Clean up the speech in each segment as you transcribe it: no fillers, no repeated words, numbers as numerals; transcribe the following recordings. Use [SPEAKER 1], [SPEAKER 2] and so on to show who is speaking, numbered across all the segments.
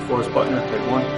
[SPEAKER 1] Forrest Putner, take one.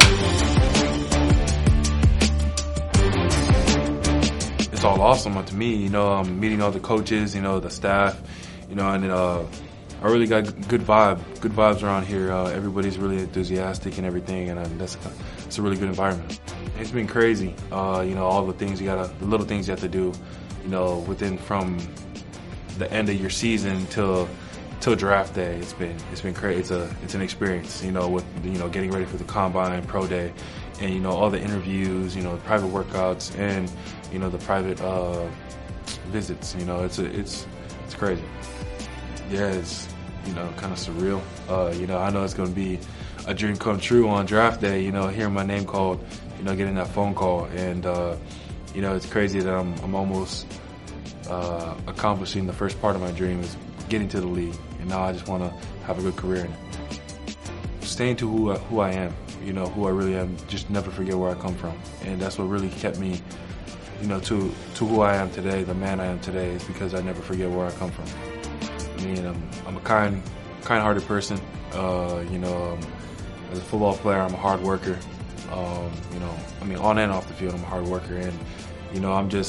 [SPEAKER 2] It's all awesome to me, you know, meeting all the coaches, you know, the staff, you know, and I really got good vibes around here. Everybody's really enthusiastic and everything, and it's a really good environment. It's been crazy, you know, all the things the little things you have to do, you know, from the end of your season till draft day. It's been crazy. It's an experience, you know, with, you know, getting ready for the combine, pro day, and, you know, all the interviews, you know, the private workouts, and, you know, the private visits. You know, it's crazy. Yeah, it's, you know, kind of surreal. You know, I know it's going to be a dream come true on draft day, you know, hearing my name called, you know, getting that phone call. And, you know, it's crazy that I'm almost accomplishing the first part of my dream, is getting to the league. And now I just want to have a good career in it. Staying to who I am, you know, who I really am, just never forget where I come from. And that's what really kept me, you know, to who I am today, the man I am today, is because I never forget where I come from. I mean, I'm a kind-hearted person. You know, as a football player, I'm a hard worker. You know, I mean, on and off the field, I'm a hard worker, and, you know, I'm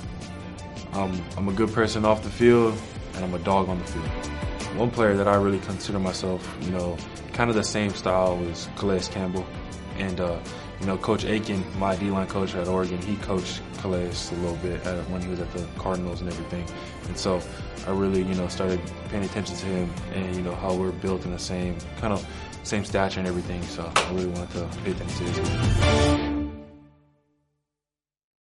[SPEAKER 2] a good person off the field, and I'm a dog on the field. One player that I really consider myself, you know, kind of the same style was Calais Campbell, and you know, Coach Aiken, my D-line coach at Oregon, he coached Calais a little bit when he was at the Cardinals and everything. And so I really, you know, started paying attention to him and, you know, how we're built in the same stature and everything. So I really wanted to pay attention to his game.